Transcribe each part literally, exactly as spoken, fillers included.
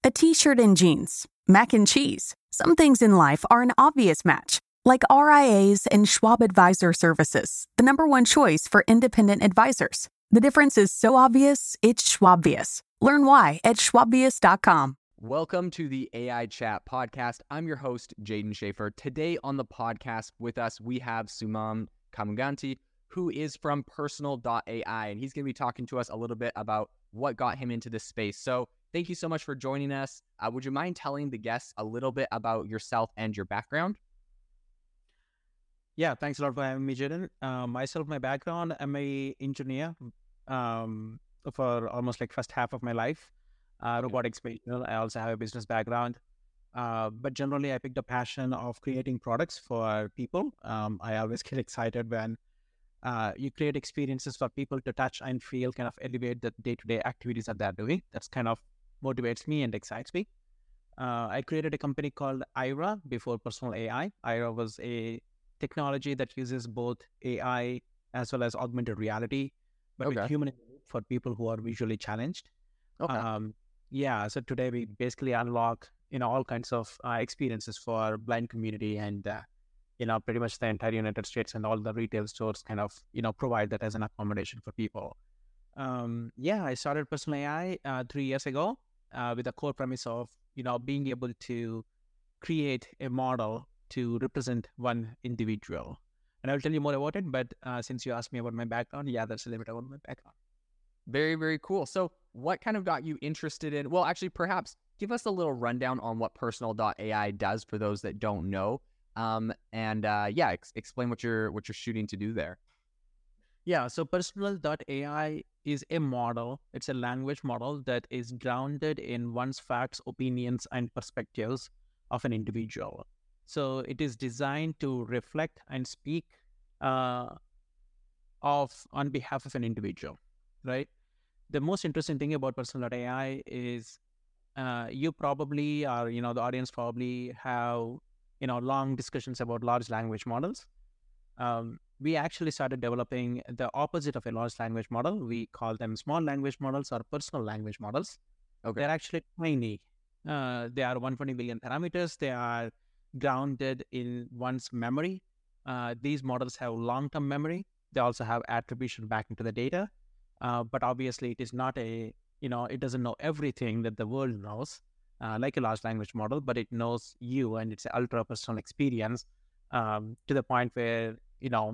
A t-shirt and jeans, mac and cheese. Some things in life are an obvious match, like R I As and Schwab Advisor Services, the number one choice for independent advisors. The difference is so obvious, it's Schwabvious. Learn why at schwabvious dot com. Welcome to the A I Chat Podcast. I'm your host, Jaden Schaefer. Today on the podcast with us, we have Sumam Kamuganti, who is from Personal dot A I, and he's going to be talking to us a little bit about what got him into this space. So thank you so much for joining us. Uh, would you mind telling the guests a little bit about yourself and your background? Yeah, thanks a lot for having me, Jaden. Uh, myself, my background, I'm a engineer um, for almost like first half of my life. Uh, robotics based. I also have a business background. Uh, but generally, I picked a passion of creating products for people. Um, I always get excited when uh, you create experiences for people to touch and feel, kind of elevate the day-to-day activities that they're doing. That's kind of motivates me and excites me. Uh, I created a company called Aira before Personal A I. Aira was a technology that uses both A I as well as augmented reality, but Okay. with human for people who are visually challenged. Okay. Um, yeah, so today we basically unlock, you know, all kinds of uh, experiences for blind community and, uh, you know, pretty much the entire United States and all the retail stores kind of, you know, provide that as an accommodation for people. Um, yeah, I started Personal A I uh, three years ago uh, with the core premise of, you know, being able to create a model to represent one individual. And I'll tell you more about it, but uh, since you asked me about my background, yeah, that's a little bit about my background. Very, very cool. So what kind of got you interested in, well, actually, perhaps give us a little rundown on what Personal dot A I does for those that don't know. Um, and uh, yeah, ex- explain what you're what you're shooting to do there. Yeah, so Personal dot A I is a model. It's a language model that is grounded in one's facts, opinions, and perspectives of an individual. So it is designed to reflect and speak uh, of on behalf of an individual, right? The most interesting thing about Personal dot A I is uh, you probably, or you know, the audience probably have you know long discussions about large language models. Um, we actually started developing the opposite of a large language model. We call them small language models or personal language models. Okay. They're actually tiny. Uh, they are one hundred twenty billion parameters. They are grounded in one's memory. Uh, these models have long-term memory. They also have attribution back into the data. Uh, but obviously, it is not a, you know, it doesn't know everything that the world knows, uh, like a large language model, but it knows you, and it's an ultra-personal experience um, to the point where, you know,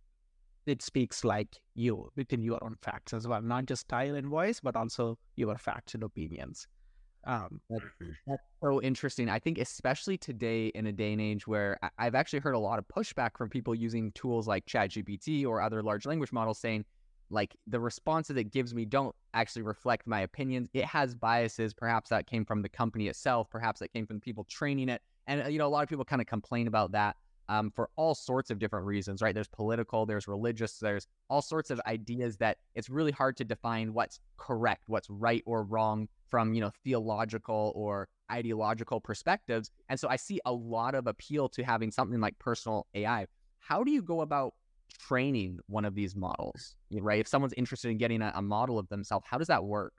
it speaks like you within your own facts as well, not just style and voice, but also your facts and opinions. Um, That's, that's so interesting. I think especially today in a day and age where I- I've actually heard a lot of pushback from people using tools like ChatGPT or other large language models saying, like, the responses it gives me don't actually reflect my opinions. It has biases. Perhaps that came from the company itself. Perhaps that came from the people training it. And, you know, a lot of people kind of complain about that um, for all sorts of different reasons, right? There's political, there's religious, there's all sorts of ideas that it's really hard to define what's correct, what's right or wrong from, you know, theological or ideological perspectives. And so I see a lot of appeal to having something like Personal A I. How do you go about training one of these models, right? If someone's interested in getting a, a model of themselves, how does that work?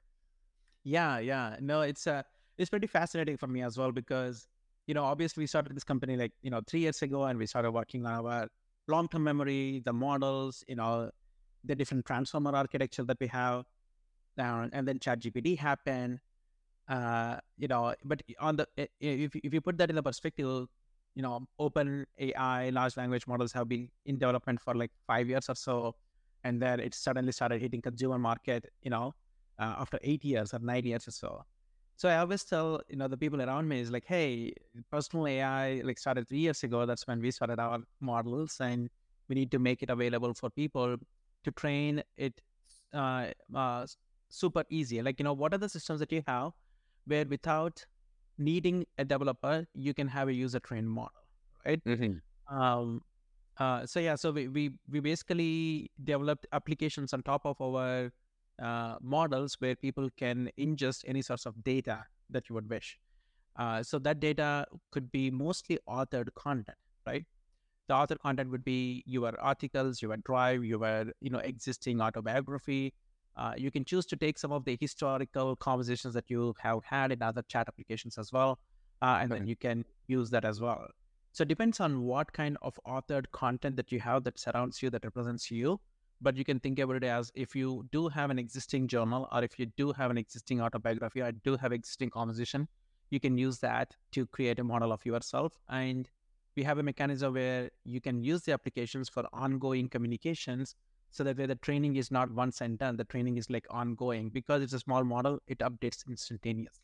yeah, yeah. No, it's uh, it's pretty fascinating for me as well because, you know, obviously we started this company like, you know, three years ago and we started working on our long-term memory, the models, you know, the different transformer architecture that we have. Uh, and then ChatGPT happened. Uh, you know, but on the i- if if you put that in the perspective, you know, open A I, large language models have been in development for like five years or so, and then it suddenly started hitting consumer market, you know, uh, after eight years or nine years or so. So I always tell, you know, the people around me is like, hey, Personal A I like started three years ago. That's when we started our models, and we need to make it available for people to train it uh, uh, super easy. Like, you know, what are the systems that you have where without needing a developer, you can have a user trained model, right? Mm-hmm. Um, uh, so yeah, so we, we we basically developed applications on top of our uh, models where people can ingest any sorts of data that you would wish. Uh, so that data could be mostly authored content, right? The author content would be your articles, your drive, your you know existing autobiography, Uh, you can choose to take some of the historical conversations that you have had in other chat applications as well, uh, and Okay. then you can use that as well. So it depends on what kind of authored content that you have that surrounds you, that represents you. But you can think about it as, if you do have an existing journal, or if you do have an existing autobiography, or do have existing conversation, you can use that to create a model of yourself. And we have a mechanism where you can use the applications for ongoing communications. So that way the training is not once and done. The training is like ongoing. Because it's a small model, it updates instantaneously.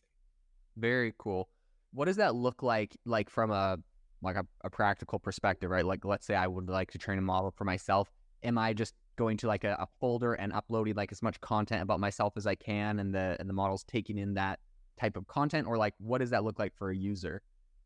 Very cool. What does that look like, like from a like a, a practical perspective, right? Like, let's say I would like to train a model for myself. Am I just going to like a, a folder and uploading like as much content about myself as I can, and the and the model's taking in that type of content, or like what does that look like for a user?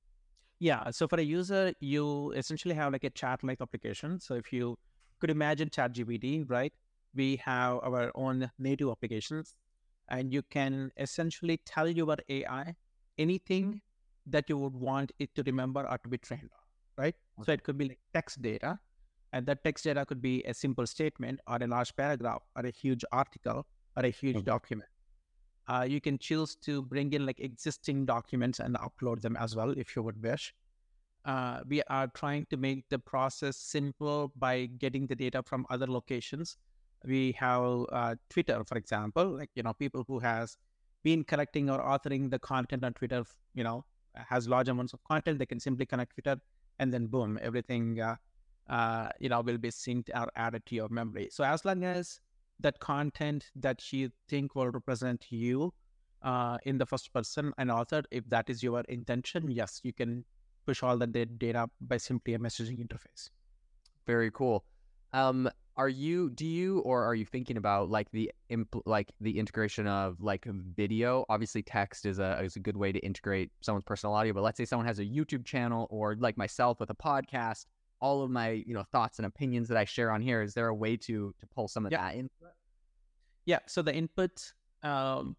Yeah. So for a user, you essentially have like a chat-like application. So if you could imagine ChatGPT, right? We have our own native applications, and you can essentially tell your A I anything that you would want it to remember or to be trained on, right? So it could be like text data, and that text data could be a simple statement, or a large paragraph, or a huge article, or a huge Okay. document. Uh, you can choose to bring in like existing documents and upload them as well if you would wish. Uh, we are trying to make the process simple by getting the data from other locations. We have uh, Twitter, for example, like, you know, people who has been collecting or authoring the content on Twitter, you know, has large amounts of content. They can simply connect Twitter, and then boom, everything, uh, uh, you know, will be synced or added to your memory. So as long as that content that you think will represent you uh, in the first person and author, if that is your intention, yes, you can push all the da- data by simply a messaging interface. Very cool. Um, are you, do you, or are you thinking about like the impl- like the integration of like video? Obviously, text is a is a good way to integrate someone's personal audio. But let's say someone has a YouTube channel, or like myself with a podcast. All of my, you know, thoughts and opinions that I share on here. Is there a way to to pull some of Yeah. that in? Yeah. So the input um,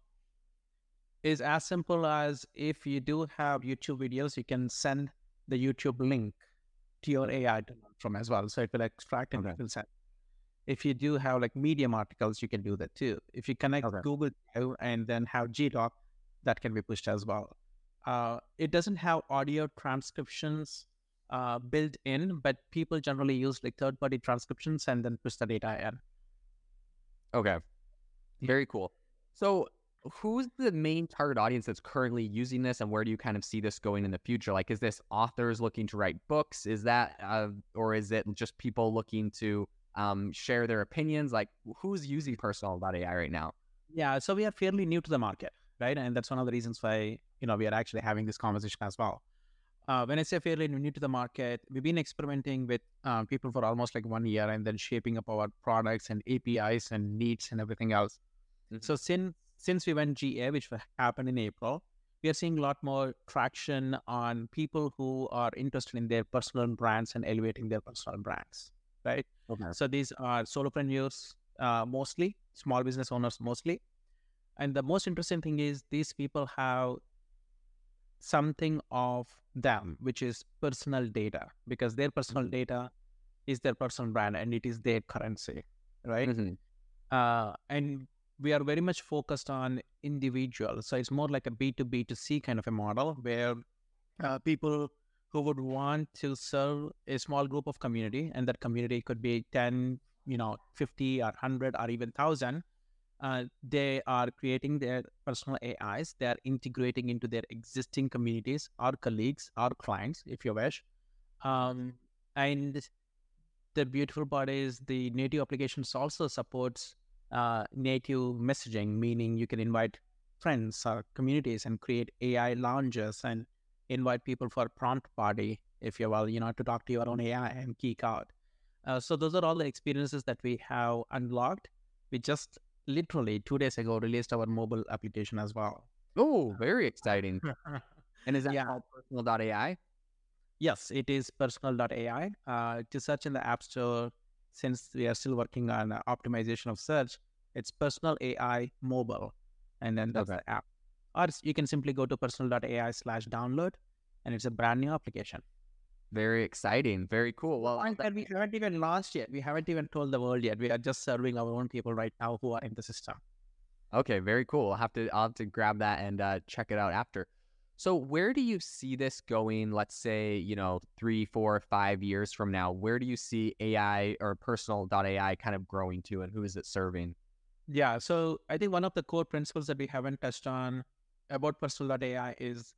is as simple as, if you do have YouTube videos, you can send the YouTube link to your A I to learn from as well. So it will extract and Okay. it will send. If you do have like Medium articles, you can do that too. If you connect Okay. Google Drive and then have G Doc, that can be pushed as well. Uh, it doesn't have audio transcriptions uh, built in, but people generally use like third-party transcriptions and then push the data in. Okay. Yeah. Very cool. So, who's the main target audience that's currently using this, and where do you kind of see this going in the future? Like, is this authors looking to write books? Is that, uh, or is it just people looking to um, share their opinions? Like, who's using Personal dot A I right now? Yeah, so we are fairly new to the market, right? And that's one of the reasons why, you know, we are actually having this conversation as well. Uh, when I say fairly new to the market, we've been experimenting with uh, people for almost like one year, and then shaping up our products and A P Is and needs and everything else. Mhm. So since since we went G A, which happened in April, we are seeing a lot more traction on people who are interested in their personal brands and elevating their personal brands, right? Okay. So these are solopreneurs, uh, mostly small business owners, mostly. And the most interesting thing is, these people have something of them, which is personal data, because their personal data is their personal brand and it is their currency, right? Mm-hmm. Uh, and we are very much focused on individuals. So it's more like a B to B to C kind of a model, where uh, people who would want to serve a small group of community, and that community could be ten, you know, fifty or one hundred or even one thousand. Uh, they are creating their personal A Is. They are integrating into their existing communities, or colleagues, or clients, if you wish. Um, and the beautiful part is, the native applications also supports uh, native messaging, meaning you can invite friends or communities and create A I lounges and invite people for a prompt party, if you will, you know, to talk to your own A I and geek out. Uh, so those are all the experiences that we have unlocked. We just literally two days ago released our mobile application as well. Oh, very exciting. And is that Yeah. called Personal dot A I? Yes, it is personal dot A I. Uh, to search in the App Store, since we are still working on uh, optimization of search, it's Personal A I Mobile, and then that's Okay. the app. Or you can simply go to personal dot A I slash download, and it's a brand new application. Very exciting. Very cool. Well, And, and we haven't even launched yet. We haven't even told the world yet. We are just serving our own people right now who are in the system. okay, very cool. I'll have to I'll have to grab that and uh, check it out after. So where do you see this going? Let's say, you know, three, four, five years from now. Where do you see A I or personal dot A I kind of growing to, and who is it serving? Yeah. So I think one of the core principles that we haven't touched on about personal dot A I is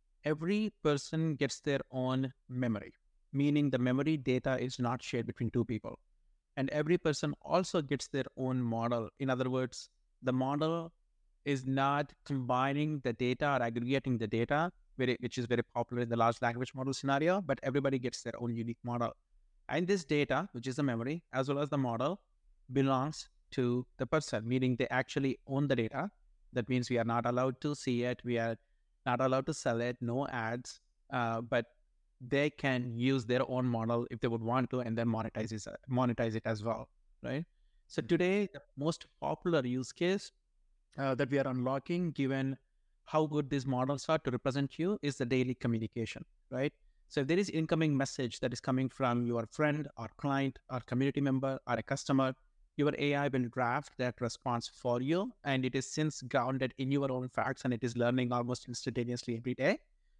every person gets their own memory, meaning the memory data is not shared between two people. And every person also gets their own model. In other words, the model is not combining the data or aggregating the data, very, which is very popular in the large language model scenario, but everybody gets their own unique model. And this data, which is the memory, as well as the model, belongs to the person, meaning they actually own the data. That means we are not allowed to see it. We are not allowed to sell it, no ads, uh, but they can use their own model if they would want to, and then monetize it, monetize it as well, right? So today, the most popular use case uh, that we are unlocking, given how good these models are to represent you, is the daily communication, right? So if there is incoming message that is coming from your friend or client or community member or a customer, your A I will draft that response for you, and it is since grounded in your own facts, and it is learning almost instantaneously every day.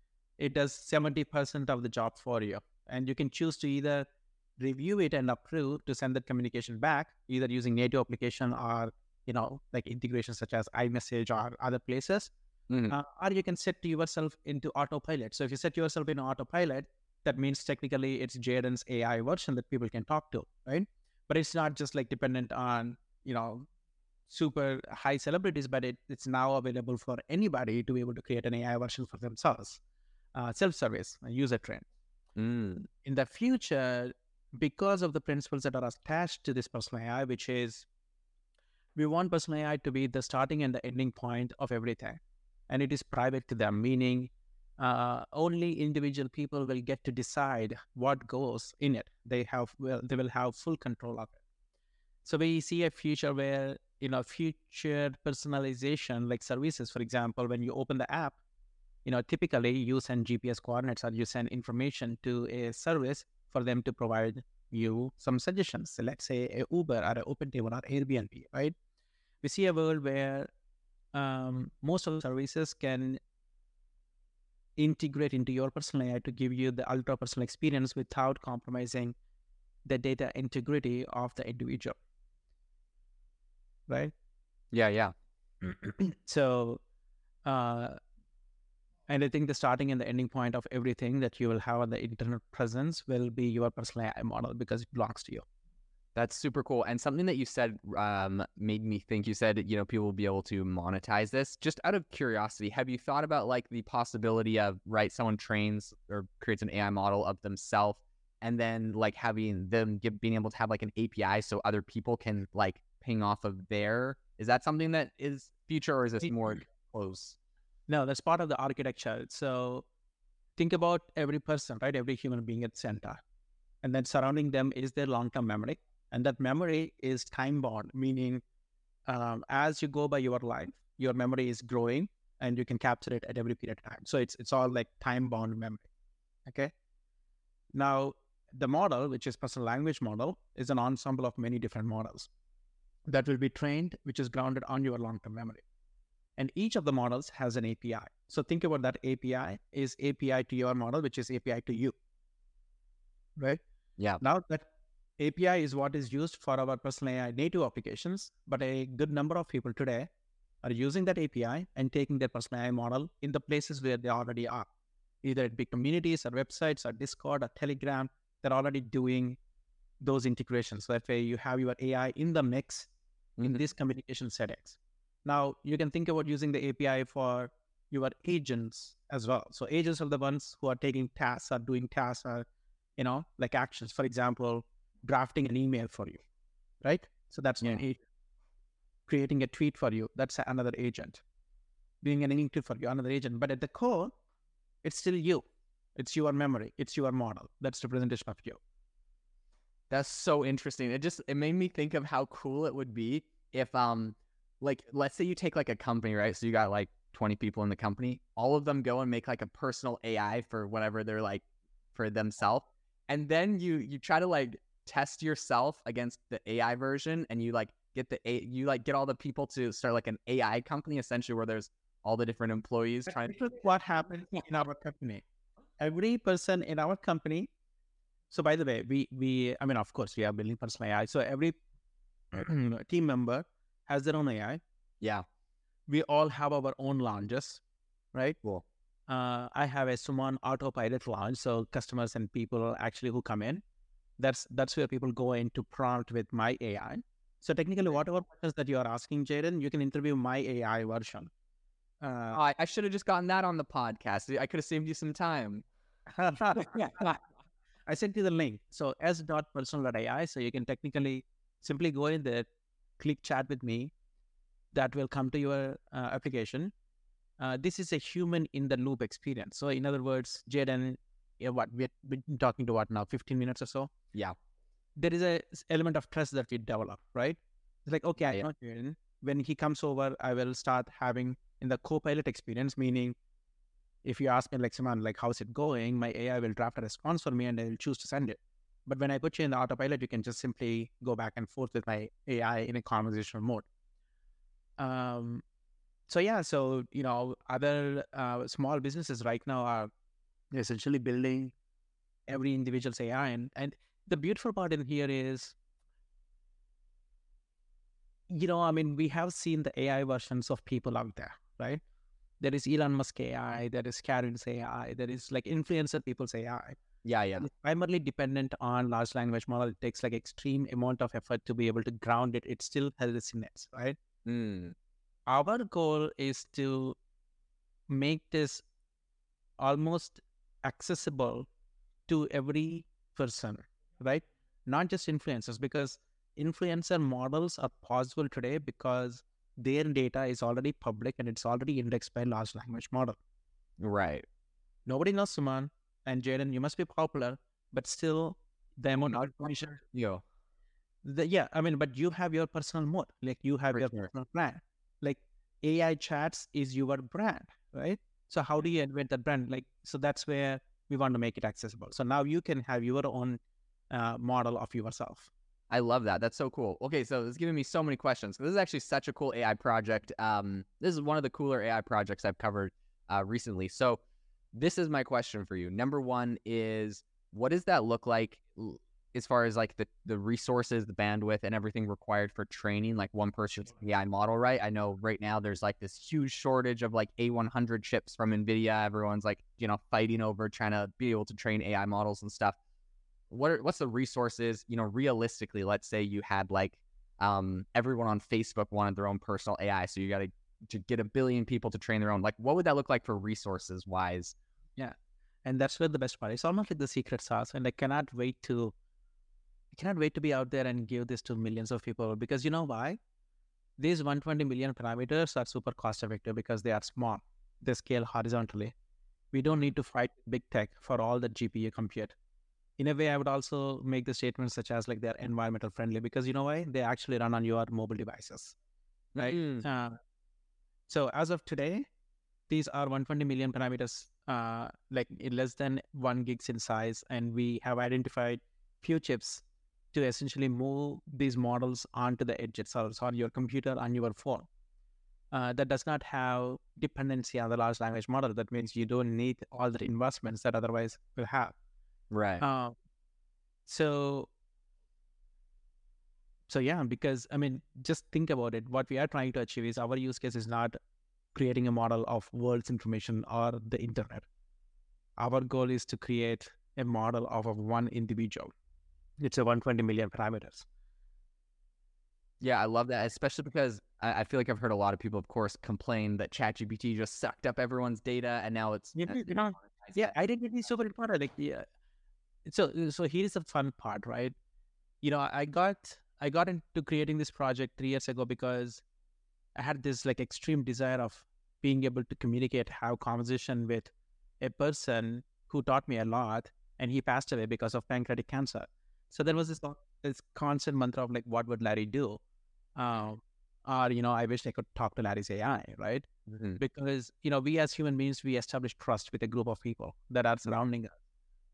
It does seventy percent of the job for you. And you can choose to either review it and approve to send that communication back, either using native application or, you know, like integrations such as iMessage or other places. Mhm. Uh, or you can set yourself into autopilot. So if you set yourself in autopilot, that means technically it's Jaden's A I version that people can talk to, right? But it's not just like dependent on, you know, super high celebrities, but it, it's now available for anybody to be able to create an A I version for themselves. Uh, self-service, uh, user trained. Mm. In the future, because of the principles that are attached to this personal A I, which is we want personal A I to be the starting and the ending point of everything. And it is private to them, meaning uh, only individual people will get to decide what goes in it. They have well, they will have full control of it. So we see a future where, you know, future personalization, like services, for example, when you open the app, you know, typically you send G P S coordinates or you send information to a service for them to provide you some suggestions. So let's say a Uber or an OpenTable or Airbnb, right? We see a world where um, most of the services can integrate into your personal A I to give you the ultra personal experience without compromising the data integrity of the individual, right? Yeah, yeah. So, uh, and I think the starting and the ending point of everything that you will have on the internet presence will be your personal A I model because it belongs to you. That's super cool. And something that you said um, made me think. You said, you know, people will be able to monetize this. Just out of curiosity, have you thought about like the possibility of, right, someone trains or creates an A I model of themselves and then like having them give, being able to have like an A P I so other people can like ping off of there? Is that something that is future, or is this more close? No, that's part of the architecture. So think about every person, right? Every human being at the center. And then surrounding them is their long-term memory. And that memory is time-bound, meaning um, as you go by your life, your memory is growing and you can capture it at every period of time. So it's it's all like time-bound memory, okay? Now, the model, which is personal language model, is an ensemble of many different models that will be trained, which is grounded on your long-term memory. And each of the models has an A P I. So think about that A P I is A P I to your model, which is A P I to you, right? Yeah. Now that A P I is what is used for our personal A I native applications, but a good number of people today are using that A P I and taking their personal A I model in the places where they already are. Either it be communities or websites or Discord or Telegram, they're already doing those integrations. So that way you have your A I in the mix in Mm-hmm. these communication settings. Now you can think about using the A P I for your agents as well. So agents are the ones who are taking tasks or doing tasks or, you know, like actions. For example, drafting an email for you, right? So that's Yeah. one agent. Creating a tweet for you, that's another agent. Doing an link for you, another agent. But at the core, it's still you. It's your memory. It's your model. That's representation of you. That's so interesting. It just it made me think of how cool it would be if um like let's say you take like a company, right? So you got like twenty people in the company, all of them go and make like a personal A I for whatever they're like for themselves. And then you you try to like test yourself against the A I version, and you like get the a you like get all the people to start like an A I company essentially, where there's all the different employees But trying. this is what happens in our company. Every person in our company. So by the way, we we I mean, of course, we are building personal A I. So every team member has their own A I. Yeah, We all have our own lounges, right? cool. Uh, I have a Suman autopilot lounge, so customers and people actually who come in, that's that's where people go in to prompt with my A I. So technically, whatever questions that you are asking, Jaden, you can interview my A I version. Oh, Uh, I, I should have just gotten that on the podcast. I could have saved you some time. I sent you the link. So s dot personal dot A I. So you can technically simply go in there, click chat with me. That will come to your uh, application. Uh, this is a human in the loop experience. So in other words, Jaden, yeah, what we're, we're talking to what now, fifteen minutes or so? Yeah. There is a s- element of trust that we develop, right? It's like, okay, I Yeah. know Jaden. When he comes over, I will start having in the co-pilot experience, meaning if you ask me like, Saman, like, how's it going? My A I will draft a response for me and I will choose to send it. But when I put you in the autopilot, you can just simply go back and forth with my A I in a conversational mode. Um, so yeah, so, you know, other uh, small businesses right now are essentially building every individual's A I. And, and the beautiful part in here is, you know, I mean, we have seen the A I versions of people out there, right? There is Elon Musk A I, there is Karen's A I, there is like influencer people's A I. Yeah, yeah. It's primarily dependent on large language model. It takes like extreme amount of effort to be able to ground it. It still has resilience, right? Mm. Our goal is to make this almost accessible to every person, right? Not just influencers, because influencer models are possible today because their data is already public and it's already indexed by large language model. Right. Nobody knows Suman and Jaden. You must be popular, but still the amount of information. Yo. The, yeah, I mean, but you have your personal mode, like you have For your sure. personal brand. Like A I chats is your brand, right? So how do you invent that brand? Like, so that's where we want to make it accessible. So now you can have your own uh, model of yourself. I love that. That's so cool. Okay, so it's giving me so many questions. This is actually such a cool A I project. Um, this is one of the cooler A I projects I've covered uh, recently. So this is my question for you. Number one is, what does that look like l- as far as like the, the resources, the bandwidth, and everything required for training like one person's A I model, right? I know right now there's like this huge shortage of like A one hundred chips from NVIDIA. Everyone's like, you know, fighting over trying to be able to train A I models and stuff. What are, what's the resources, you know, realistically? Let's say you had like um everyone on Facebook wanted their own personal A I, so you got to to get a billion people to train their own. Like, what would that look like for resources wise? Yeah. And that's where the best part is. It's almost like the secret sauce. And I cannot wait to I cannot wait to be out there and give this to millions of people, because you know why? These one hundred twenty million parameters are super cost effective because they are small. They scale horizontally. We don't need to fight big tech for all the G P U compute. In a way, I would also make the statements such as like they're environmental friendly, because you know why? They actually run on your mobile devices, right? Mm. Uh, so as of today, these are one hundred twenty million parameters, uh, like in less than one gigs in size, and we have identified few chips to essentially move these models onto the edge itself, so on your computer, on your phone. Uh, that does not have dependency on the large language model. That means you don't need all the investments that otherwise will have. Right. Uh, so, so yeah, because I mean, just think about it. What we are trying to achieve is our use case is not creating a model of world's information or the internet. Our goal is to create a model of a one individual. It's a one hundred twenty million parameters. Yeah, I love that, especially because I, I feel like I've heard a lot of people, of course, complain that ChatGPT just sucked up everyone's data, and now it's You know, you know, yeah, identity is super important. Like, yeah. So, so here's the fun part, right? You know, I got I got into creating this project three years ago because I had this like extreme desire of being able to communicate, have conversation with a person who taught me a lot, and he passed away because of pancreatic cancer. So there was this this constant mantra of like, what would Larry do? Um, or you know, I wish I could talk to Larry's A I, right? Mhm. Because you know, we as human beings, we establish trust with a group of people that are surrounding us.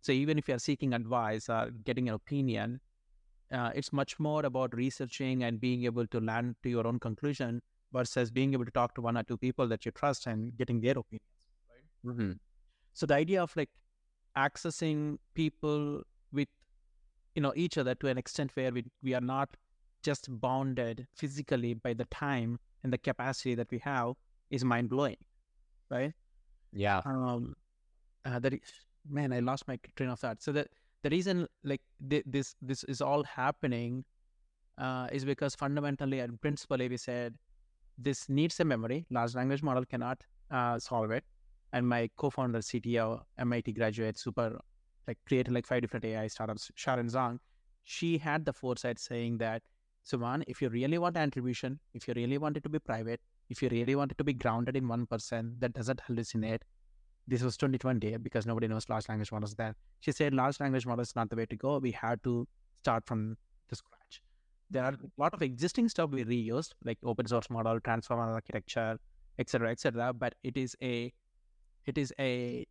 So even if you're seeking advice or getting an opinion, uh, it's much more about researching and being able to land to your own conclusion versus being able to talk to one or two people that you trust and getting their opinions. Right. Mm-hmm. So the idea of like accessing people with, you know, each other to an extent where we, we are not just bounded physically by the time and the capacity that we have is mind blowing, right? Yeah. Um, uh, that is, man, I lost my train of thought. So that the reason like th- this this is all happening uh, is because fundamentally and principally we said this needs a memory. Large language model cannot uh, solve it. And my co-founder, C T O, M I T graduate, super like created like five different A I startups, Sharon Zhang, she had the foresight saying that, Suman, if you really want attribution, if you really want it to be private, if you really want it to be grounded in one person that doesn't hallucinate, this was twenty twenty because nobody knows large language models then. She said large language models is not the way to go. We had to start from the scratch. There are a lot of existing stuff we reused, like open source model, transformer architecture, et cetera, et cetera. But it is a it is a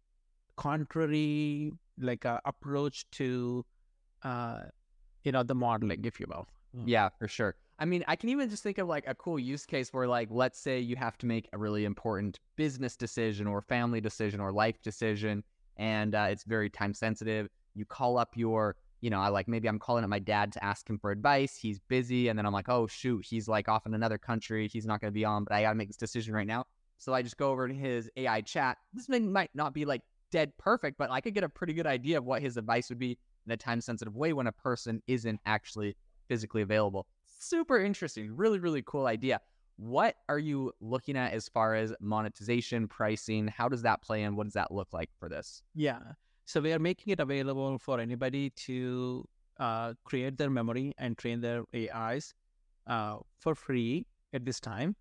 contrary like uh, approach to uh, you know the modeling, if you will. Yeah, for sure. I mean, I can even just think of like a cool use case where, like, let's say you have to make a really important business decision or family decision or life decision, and uh, it's very time sensitive. You call up your, you know, I like maybe I'm calling up my dad to ask him for advice. He's busy, and then I'm like, oh shoot, he's like off in another country. He's not going to be on, but I got to make this decision right now. So I just go over to his A I chat. This may, might not be like dead perfect, but I could get a pretty good idea of what his advice would be in a time sensitive way when a person isn't actually physically available. Super interesting. Really, really cool idea. What are you looking at as far as monetization, pricing? How does that play in? What does that look like for this? Yeah. So we are making it available for anybody to uh, create their memory and train their A Is uh, for free at this time.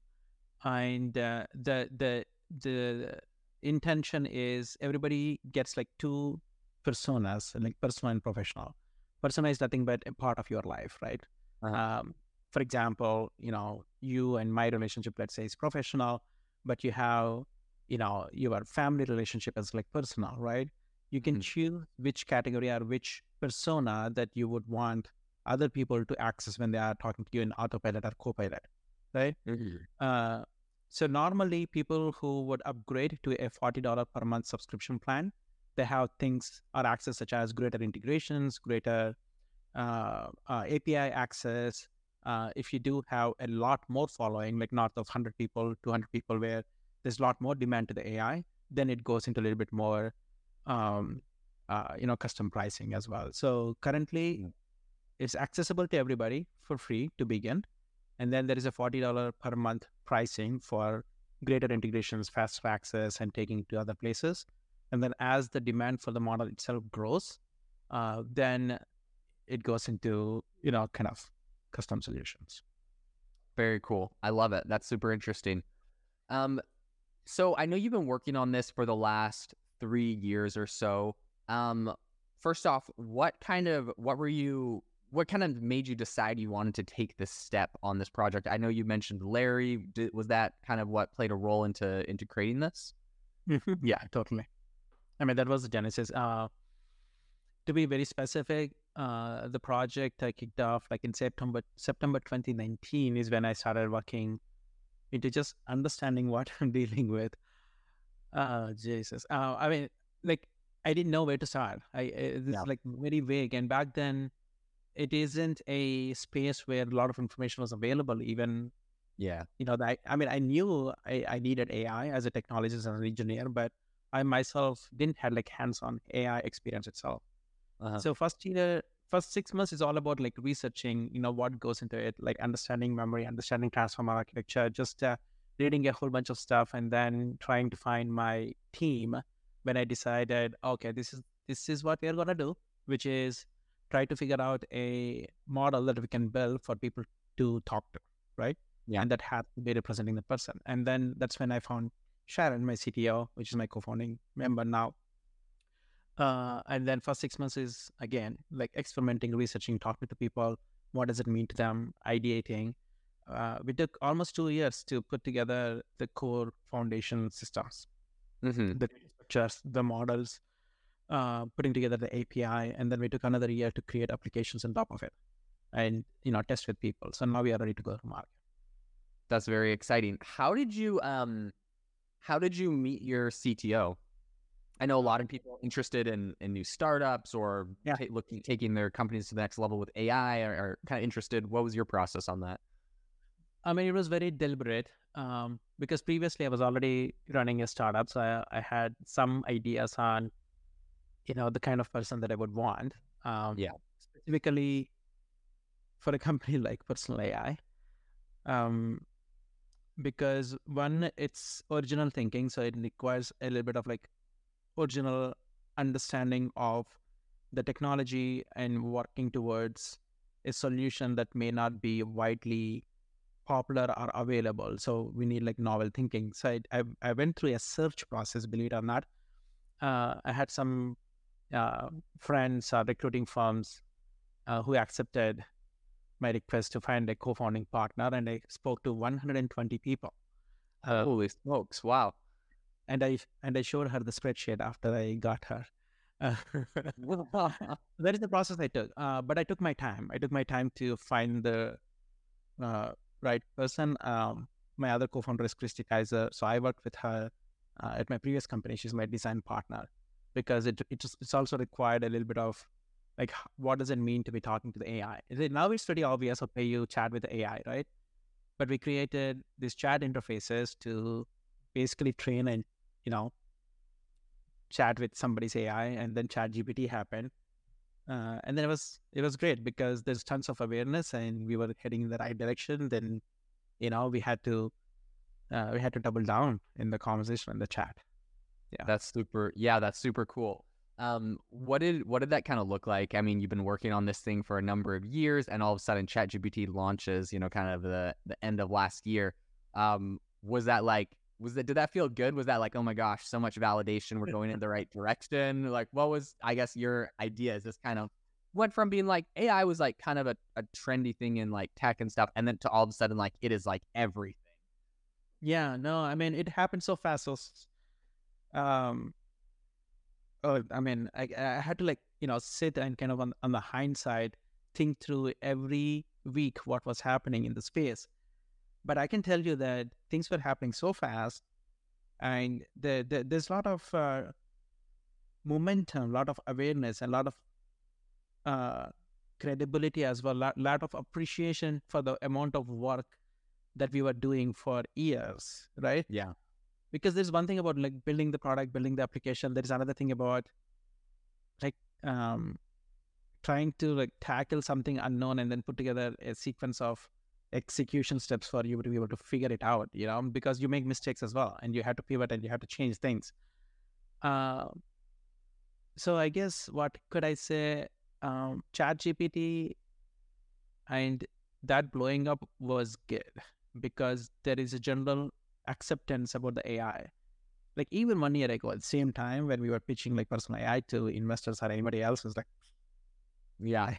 And uh, the the the intention is everybody gets like two personas, like personal and professional. Persona is nothing but a part of your life, right? Uh-huh. Um, for example, you know, you and my relationship, let's say, is professional, but you have, you know, your family relationship is like personal, right? You can Mhm. choose which category or which persona that you would want other people to access when they are talking to you in autopilot or copilot, right? Mhm. Uh, so normally people who would upgrade to a forty dollars per month subscription plan, they have things or access such as greater integrations, greater uh, uh, A P I access. Uh, if you do have a lot more following, like north of one hundred people, two hundred people, where there's a lot more demand to the A I, then it goes into a little bit more, um, uh, you know, custom pricing as well. So currently, it's accessible to everybody for free to begin. And then there is a forty dollars per month pricing for greater integrations, faster access, and taking to other places. And then as the demand for the model itself grows, uh, then it goes into, you know, kind of custom solutions. Very cool. I love it. That's super interesting. Um, so I know you've been working on this for the last three years or so. Um, first off, what kind of, what were you, what kind of made you decide you wanted to take this step on this project? I know you mentioned Larry. Did, was that kind of what played a role into into creating this? Yeah, totally. I mean, that was the genesis. Uh, to be very specific, uh, the project I kicked off like in September September twenty nineteen is when I started working into just understanding what I'm dealing with. Uh, Jesus. Uh, I mean, like I didn't know where to start. I it's Yeah. like very vague, and back then it isn't a space where a lot of information was available. Even Yeah. you know, that I mean, I knew I, I needed A I as a technologist and an engineer, but I myself didn't have like hands-on A I experience itself. Uh-huh. So first year, first six months is all about like researching, you know, what goes into it, like understanding memory, understanding transformer architecture, just uh, reading a whole bunch of stuff, and then trying to find my team. When I decided, okay, this is this is what we are gonna do, which is try to figure out a model that we can build for people to talk to, right? Yeah. And that had to be representing the person. And then that's when I found Sharon, my C T O, which is my co-founding member now. Uh, and then first six months is again like experimenting, researching, talking to people. What does it mean to them? Ideating. Uh, we took almost two years to put together the core foundation systems, Mm-hmm. the data structures, the models, uh, putting together the A P I, and then we took another year to create applications on top of it, and you know test with people. So now we are ready to go to market. That's very exciting. How did you um, how did you meet your C T O? I know a lot of people interested in, in new startups or Yeah. ta- looking taking their companies to the next level with A I are, are kind of interested. What was your process on that? I mean, it was very deliberate um, because previously I was already running a startup, so I, I had some ideas on, you know, the kind of person that I would want. Um, Yeah. Specifically for a company like Personal A I, um, because one, it's original thinking, so it requires a little bit of like original understanding of the technology and working towards a solution that may not be widely popular or available. So we need like novel thinking. So I, I, I went through a search process, believe it or not. Uh, I had some uh, friends, uh, recruiting firms uh, who accepted my request to find a co-founding partner, and I spoke to one hundred twenty people. Uh, Holy smokes! Wow. and I and I showed her the spreadsheet after I got her. Uh, that is the process I took. Uh, but I took my time. I took my time to find the uh, right person. Um, my other co-founder is Christy Kaiser, so I worked with her uh, at my previous company. She's my design partner because it it just, it's also required a little bit of like h- what does it mean to be talking to the A I? Is it, now it's pretty obvious. Okay, you chat with the A I, right? But we created these chat interfaces to basically train and you know chat with somebody's A I, and then Chat G P T happened. Uh, and then it was it was great because there's tons of awareness and we were heading in the right direction. Then you know we had to uh, we had to double down in the conversation and the chat. Yeah, That's super. Yeah, that's super cool. Um, what did what did that kind of look like? I mean, you've been working on this thing for a number of years, and all of a sudden, ChatGPT launches. You know, kind of the the end of last year. Um, was that like? Was that? Did that feel good? Was that like, oh my gosh, so much validation. We're going in the right direction. Like, what was? I guess your idea is this kind of went from being like A I was like kind of a, a trendy thing in like tech and stuff, and then to all of a sudden like it is like everything. yeah. No, I mean it happened so fast. So, s- um, oh, I mean I I had to like you know sit and kind of on on the hindsight think through every week what was happening in the space. But I can tell you that things were happening so fast, and the, the, there's a lot of uh, momentum, a lot of awareness, and a lot of uh, credibility as well, lot, lot of appreciation for the amount of work that we were doing for years, right? Yeah. Because there's one thing about like building the product, building the application. There is another thing about like um, trying to like tackle something unknown and then put together a sequence of execution steps for you to be able to figure it out, you know, because you make mistakes as well and you have to pivot and you have to change things. Uh, so I guess what could I say? Um, Chat G P T and that blowing up was good because there is a general acceptance about the A I. Like even one year ago, at the same time when we were pitching like personal A I to investors or anybody else, was like, Yeah.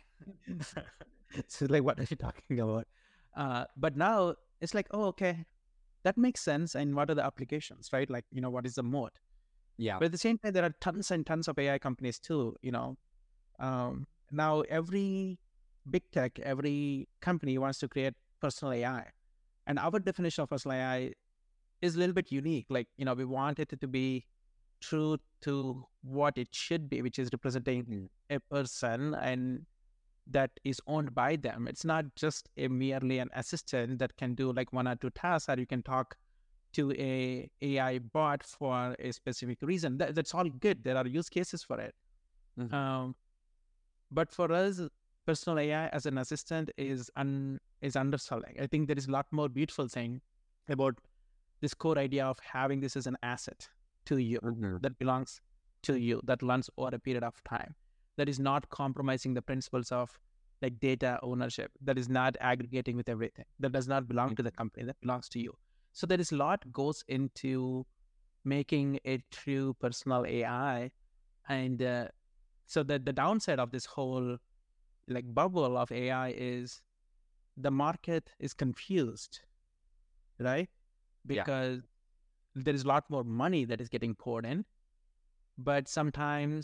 so like, what are you talking about? Uh, but now it's like, oh, okay, that makes sense. And what are the applications, right? Like, you know, what is the mode? Yeah. But at the same time, there are tons and tons of A I companies too, you know. Um, now every big tech, every company wants to create personal A I. And our definition of personal A I is a little bit unique. Like, you know, we want it to be true to what it should be, which is representing a person and that is owned by them. It's not just a merely an assistant that can do like one or two tasks, or you can talk to a AI bot for a specific reason. That, that's all good. There are use cases for it. Mhm. Um, but for us, personal A I as an assistant is un, is underselling. I think there is a lot more beautiful thing about this core idea of having this as an asset to you Mhm. that belongs to you, that runs over a period of time, that is not compromising the principles of like data ownership, that is not aggregating with everything, that does not belong to the company, that belongs to you. So there is a lot goes into making a true personal A I. And uh, so the, the downside of this whole like bubble of A I is the market is confused, right? Yeah. Because there is a lot more money that is getting poured in, but sometimes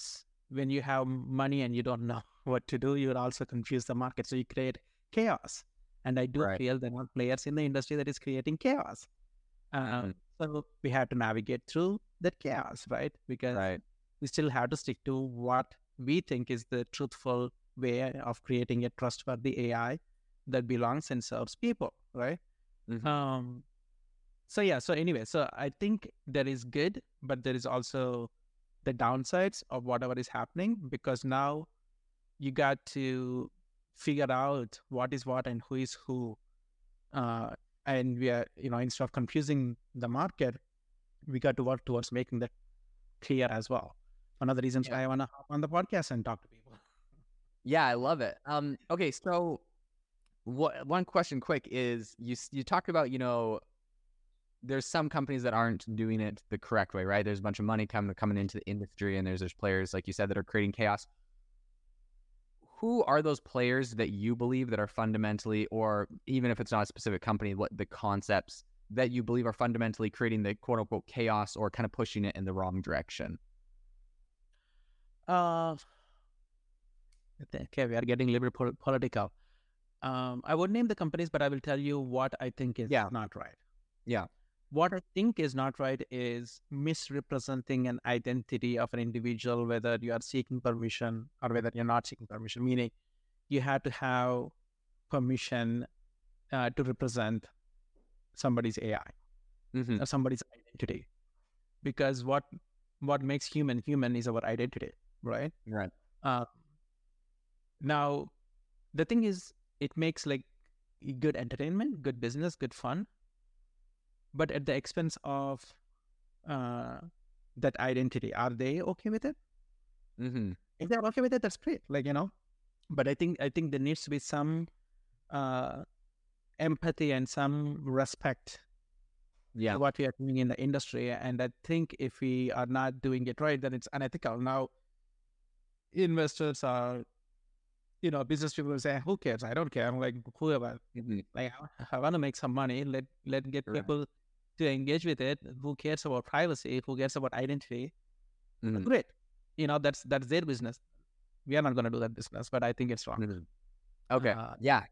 when you have money and you don't know what to do, you will also confuse the market. So you create chaos. And I do Right. feel there are players in the industry that is creating chaos. Um, so we have to navigate through that chaos, right? Because Right. we still have to stick to what we think is the truthful way of creating a trustworthy A I that belongs and serves people, right? Mhm. Um, so yeah, so anyway, so I think there is good, but there is also the downsides of whatever is happening, because now you got to figure out what is what and who is who. Uh, and we are, you know, instead of confusing the market, we got to work towards making that clear as well. One of the reasons Yeah. why I want to hop on the podcast and talk to people. Yeah, I love it. Um, okay, so what one question quick is you s- you talked about, you know, there's some companies that aren't doing it the correct way, right? There's a bunch of money coming coming into the industry, and there's there's players like you said that are creating chaos. Who are those players that you believe that are fundamentally, or even if it's not a specific company, what the concepts that you believe are fundamentally creating the quote unquote chaos or kind of pushing it in the wrong direction? Uh, okay, we are getting a little bit pol- political. Um, I would name the companies, but I will tell you what I think is Yeah. not right. Yeah. What I think is not right is misrepresenting an identity of an individual, whether you are seeking permission or whether you're not seeking permission, meaning you have to have permission uh, to represent somebody's A I Mm-hmm. or somebody's identity. Because what what makes human human is our identity, right? Right. Uh, now, the thing is, it makes like good entertainment, good business, good fun, but at the expense of uh, that identity. Are they okay with it? Mm-hmm. If they're okay with it, that's great. Like, you know, but I think I think there needs to be some uh, empathy and some respect Yeah. for what we are doing in the industry. And I think if we are not doing it right, then it's unethical. Now, investors are, you know, business people will say, "Who cares? I don't care." I'm like, whoever. Mm-hmm. Like, I want to make some money. Let let get Right. people to engage with it. Who cares about privacy? Who cares about identity? Mm-hmm. Great. You know, that's that's their business. We are not going to do that business, but I think it's wrong. Mm-hmm. Okay. Uh, Yeah.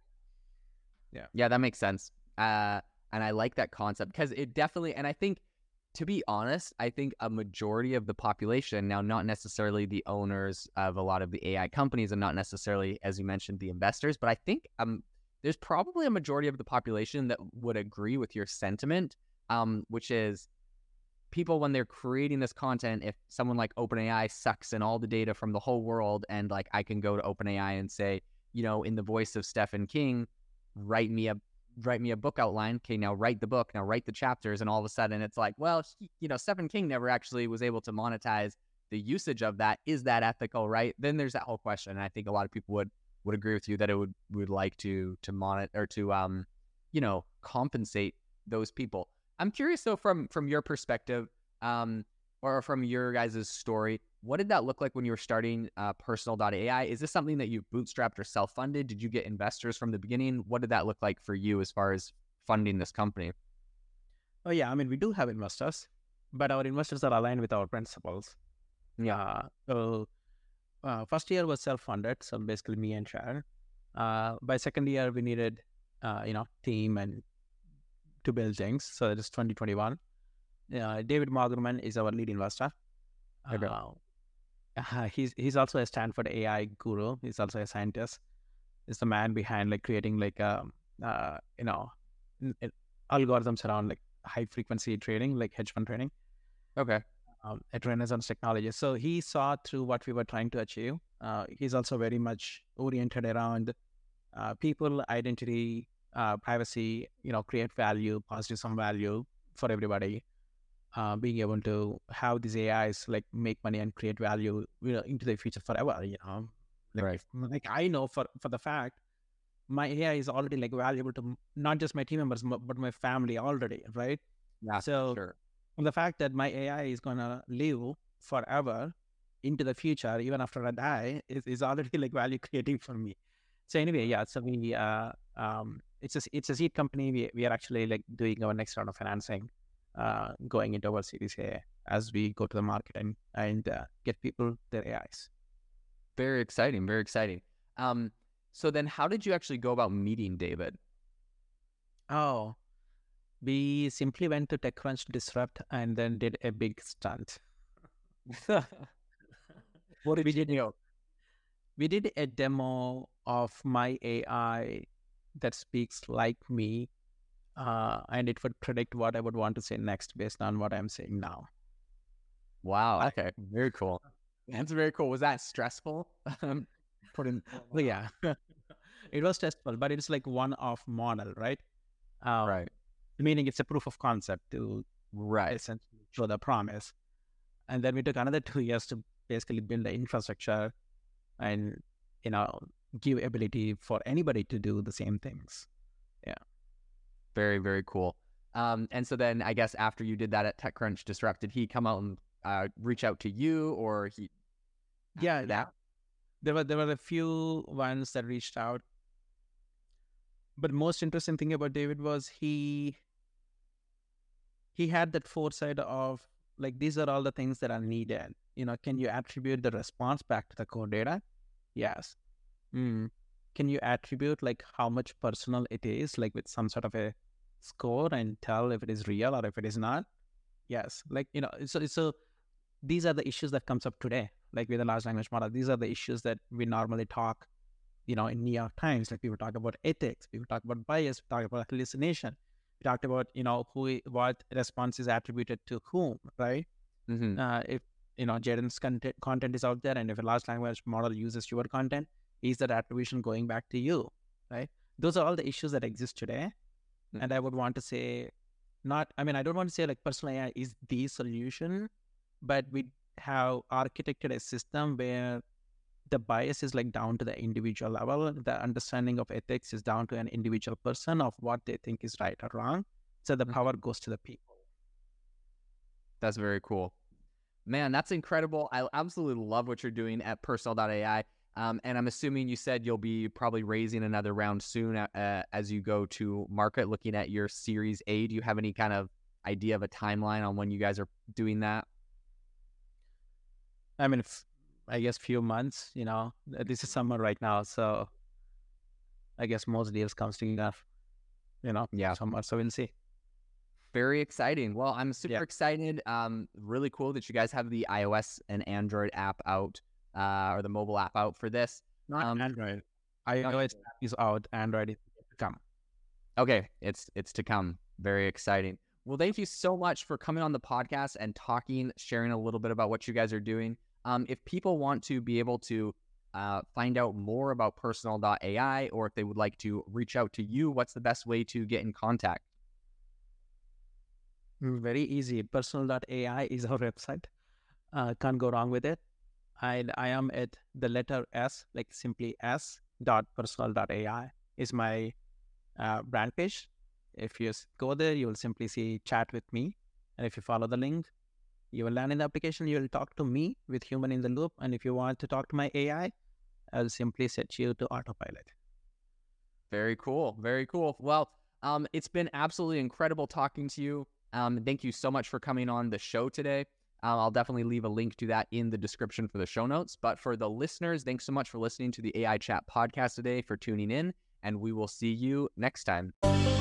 yeah. Yeah, that makes sense. Uh, and I like that concept because it definitely, and I think, to be honest, I think a majority of the population, now not necessarily the owners of a lot of the A I companies and not necessarily, as you mentioned, the investors, but I think um, there's probably a majority of the population that would agree with your sentiment, um, which is people when they're creating this content, if someone like OpenAI sucks in all the data from the whole world and like I can go to OpenAI and say, you know, in the voice of Stephen King, write me a write me a book outline. Okay, now write the book, now write the chapters, and all of a sudden it's like, well, he, you know, Stephen King never actually was able to monetize the usage of that. Is that ethical, right? Then there's that whole question. And I think a lot of people would would agree with you that it would would like to to monitor or to um, you know, compensate those people. I'm curious though, from from your perspective, um, or from your guys' story, what did that look like when you were starting uh, Personal dot A I? Is this something that you bootstrapped or self-funded? Did you get investors from the beginning? What did that look like for you as far as funding this company? Oh, yeah. I mean, we do have investors, but our investors are aligned with our principles. Yeah. Uh, so, uh, first year was self-funded, so basically me and Sharon. Uh, by second year, we needed, uh, you know, team and to build things. So it is twenty twenty-one. Uh, David Magerman is our lead investor. Okay. Uh, uh, he's he's also a Stanford A I guru. He's also a scientist. He's the man behind like creating like um uh you know n- n- algorithms around like high frequency trading, like hedge fund trading, Okay. um, at Renaissance Technologies. So he saw through what we were trying to achieve. Uh, he's also very much oriented around uh, people, identity, uh, privacy. You know, create value, positive some value for everybody. Uh, being able to have these A Is like make money and create value, you know, into the future forever. You know, like Right. if, like I know for for the fact my A I is already like valuable to m- not just my team members m- but my family already, right? Yeah, for So sure. the fact that my A I is gonna live forever into the future, even after I die, is, is already like value creating for me. So anyway, yeah. So we uh um it's a it's a seed company. We we are actually like doing our next round of financing, uh, going into our Series A as we go to the market and and uh, get people their A Is. Very exciting. Very exciting. Um, so then how did you actually go about meeting David? Oh, we simply went to TechCrunch Disrupt and then did a big stunt. What did we you did do? we did a demo of my A I that speaks like me, uh, and it would predict what I would want to say next based on what I'm saying now. Wow. Okay. Very cool. That's very cool. Was that stressful? Putting. Well, yeah, it was testable, but it's like one-off model, right? Um, Right. Meaning it's a proof of concept to Right. essentially show the promise. And then we took another two years to basically build the infrastructure and, you know, give ability for anybody to do the same things. Yeah. Very, very cool. Um, and so then I guess after you did that at TechCrunch Disrupt, did he come out and uh, reach out to you, or he? Yeah, that? yeah. There were there were a few ones that reached out. But most interesting thing about David was he he had that foresight of like, these are all the things that are needed. You know, can you attribute the response back to the core data? Yes. Mm. Can you attribute like how much personal it is, like with some sort of a score, and tell if it is real or if it is not? Yes. Like, you know, so so these are the issues that comes up today, like with a large language model. These are the issues that we normally talk, you know, in New York Times. Like people talk about ethics, people talk about bias, we talk about hallucination. We talked about, you know, who, what response is attributed to whom, right? Mm-hmm. Uh, if, you know, Jaden's content, content is out there, and if a large language model uses your content, is that attribution going back to you, right? Those are all the issues that exist today. Mm-hmm. And I would want to say, not, I mean, I don't want to say like personal A I is the solution, but we have architected a system where the bias is like down to the individual level. The understanding of ethics is down to an individual person of what they think is right or wrong. So the power goes to the people. That's very cool. Man, that's incredible. I absolutely love what you're doing at Personal dot A I. Um, and I'm assuming you said you'll be probably raising another round soon uh, as you go to market, looking at your Series A. Do you have any kind of idea of a timeline on when you guys are doing that? I mean, if, I guess few months, you know, this is summer right now. So I guess most deals comes together, you know, yeah. summer. So we'll see. Very exciting. Well, I'm super yeah. excited. Um, really cool that you guys have the iOS and Android app out, uh, or the mobile app out for this. Not um, Android. iOS is out. Android is to come. Okay, it's it's to come. Very exciting. Well, thank you so much for coming on the podcast and talking, sharing a little bit about what you guys are doing. Um, if people want to be able to uh, find out more about Personal dot A I, or if they would like to reach out to you, what's the best way to get in contact? Very easy. Personal dot A I is our website. Uh, can't go wrong with it. I I am at the letter S, like simply S dot personal dot A I is my uh, brand page. If you go there, you will simply see chat with me. And if you follow the link, you will land in the application. You will talk to me with human in the loop. And if you want to talk to my A I, I'll simply set you to autopilot. Very cool. Very cool. Well, um, it's been absolutely incredible talking to you. Um, thank you so much for coming on the show today. Um, I'll definitely leave a link to that in the description for the show notes. But for the listeners, thanks so much for listening to the A I Chat podcast today, for tuning in, and we will see you next time.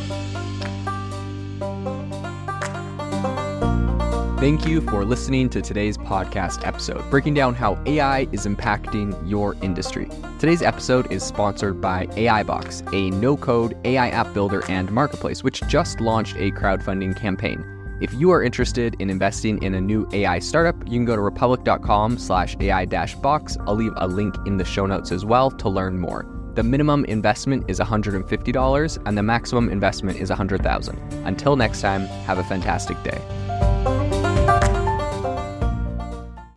Thank you for listening to today's podcast episode, breaking down how A I is impacting your industry. Today's episode is sponsored by AIbox, a no-code A I app builder and marketplace, which just launched a crowdfunding campaign. If you are interested in investing in a new A I startup, you can go to republic.com slash AI dash box. I'll leave a link in the show notes as well to learn more. The minimum investment is one hundred fifty dollars and the maximum investment is one hundred thousand dollars. Until next time, have a fantastic day.